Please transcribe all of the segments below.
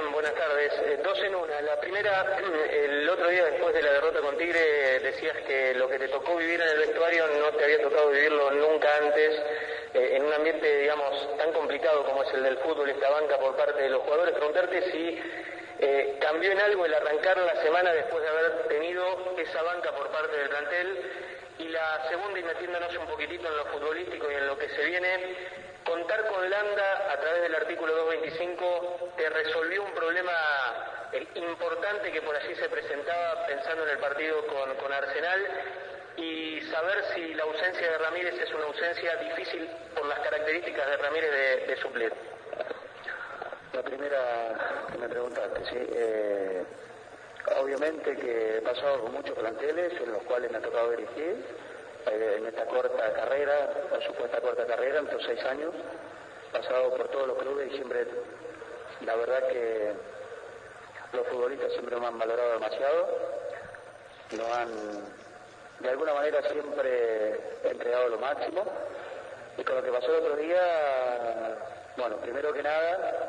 Fabián, buenas tardes. Dos en una. La primera, el otro día después de la derrota con Tigre decías que lo que te tocó vivir en el vestuario no te había tocado vivirlo nunca antes, en un ambiente, digamos, tan complicado como es el del fútbol, esta banca por parte de los jugadores. Preguntarte si cambió en algo el arrancar la semana después de haber tenido esa banca por parte del plantel. Y la segunda, y metiéndonos un poquitito en lo futbolístico y en lo que se viene, contar con Landa a través del artículo 225 te resolvió un problema importante que por allí se presentaba pensando en el partido con Arsenal, y saber si la ausencia de Ramírez es una ausencia difícil por las características de Ramírez de suplir. La primera que me preguntaste, sí. Obviamente que he pasado por muchos planteles en los cuales me ha tocado dirigir, en esta corta carrera, la supuesta corta carrera, en estos 6 años, he pasado por todos los clubes y siempre, la verdad que los futbolistas siempre me han valorado demasiado, nos han, de alguna manera, siempre entregado lo máximo. Y con lo que pasó el otro día, bueno, primero que nada,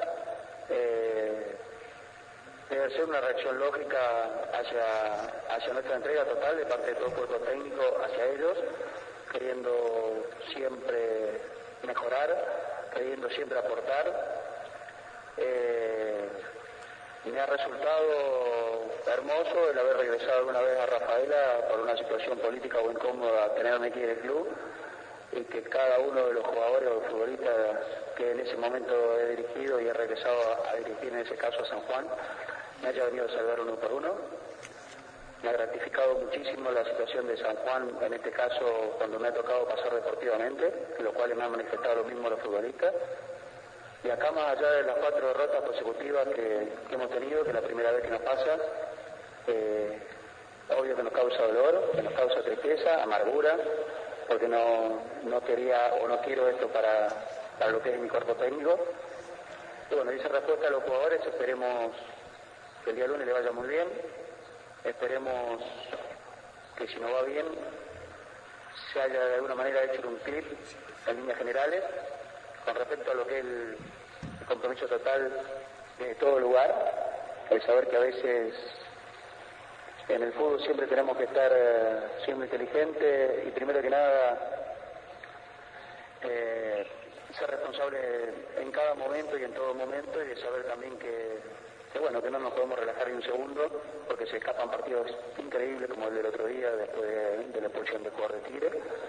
debe ser una reacción lógica hacia nuestra entrega total de parte de todo el cuerpo técnico hacia ellos, queriendo siempre mejorar, queriendo siempre aportar. Me ha resultado hermoso el haber regresado alguna vez a Rafaela por una situación política o incómoda a tenerme aquí en el club, y que cada uno de los jugadores o futbolistas que en ese momento he dirigido y he regresado a dirigir, en ese caso a San Juan, me haya venido a saludar uno por uno. Me ha gratificado muchísimo la situación de San Juan, en este caso cuando me ha tocado pasar deportivamente, lo cual me han manifestado lo mismo los futbolistas. Y acá, más allá de las 4 derrotas consecutivas que hemos tenido, que es la primera vez que nos pasa, obvio que nos causa dolor, que nos causa tristeza, amargura, porque no quería o no quiero esto para lo que es mi cuerpo técnico. Y bueno, esa respuesta a los jugadores, esperemos que el día lunes le vaya muy bien, esperemos que si no va bien se haya de alguna manera hecho un clip en líneas generales con respecto a lo que es el compromiso total de todo lugar, el saber que a veces en el fútbol siempre tenemos que estar siendo inteligentes y primero que nada ser responsable en cada momento y en todo momento, y de saber también que bueno, que no nos podemos relajar ni un segundo porque se escapan partidos increíbles como el del otro día después de la expulsión del jugador de Tigre.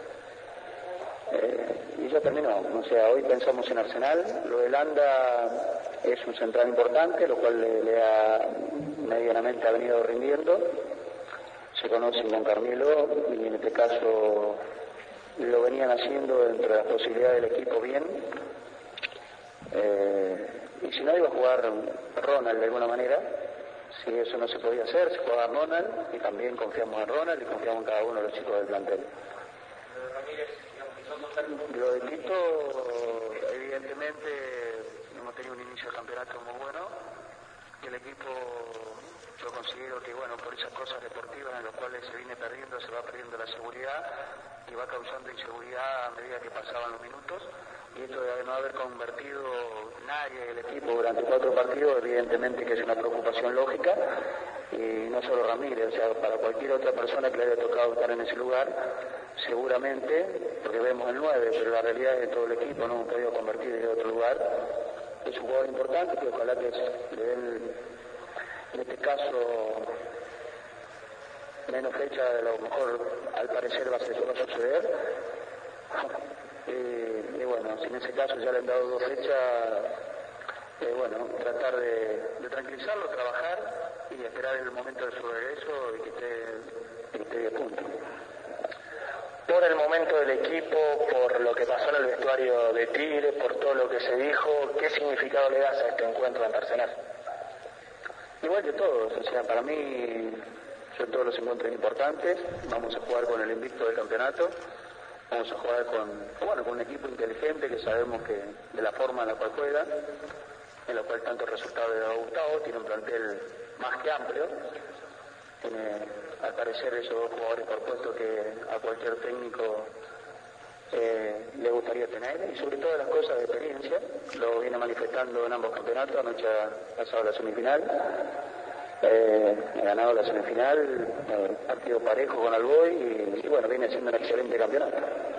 Y ya terminó, o sea, hoy pensamos en Arsenal. Lo de Landa es un central importante, lo cual medianamente ha venido rindiendo. Se conocen con Carmelo y en este caso lo venían haciendo dentro de las posibilidades del equipo bien. Y si no, iba a jugar Ronald de alguna manera. Si eso no se podía hacer, se jugaba Ronald, y también confiamos en Ronald y confiamos en cada uno de los chicos del plantel. Lo de Tito, evidentemente hemos tenido un inicio de campeonato muy bueno, y el equipo, yo considero que bueno, por esas cosas deportivas en las cuales se viene perdiendo, se va perdiendo la seguridad y va causando inseguridad a medida que pasaban los minutos, y esto de no haber convertido nadie el equipo durante 4 partidos, evidentemente que es una preocupación lógica, y no solo Ramírez, o sea, para cualquier otra persona que le haya tocado estar en ese lugar, seguramente, porque vemos el 9, pero la realidad es que todo el equipo no hemos podido convertir de otro lugar. Es un jugador importante que ojalá que le den, en este caso, menos fecha de lo mejor al parecer va a suceder. Y bueno, si en ese caso ya le han dado 2 fechas, bueno, tratar de tranquilizarlo, trabajar y esperar el momento de su regreso y que esté de punto. Por el momento del equipo, por lo que pasó en el vestuario de Tigre, por todo lo que se dijo, ¿qué significado le das a este encuentro ante Arsenal? Igual que todos, o sea, para mí son todos los encuentros importantes. Vamos a jugar con el invicto del campeonato, vamos a jugar con un equipo inteligente que sabemos que de la forma en la cual juega, en la cual tanto resultado le ha gustado, tiene un plantel más que amplio, tiene al parecer esos 2 jugadores por puesto que a cualquier técnico le gustaría tener, y sobre todas las cosas de experiencia. Lo viene manifestando en ambos campeonatos. Anoche ha pasado la semifinal, ha ganado la semifinal, partido parejo con Alboy, y bueno, viene siendo un excelente campeonato.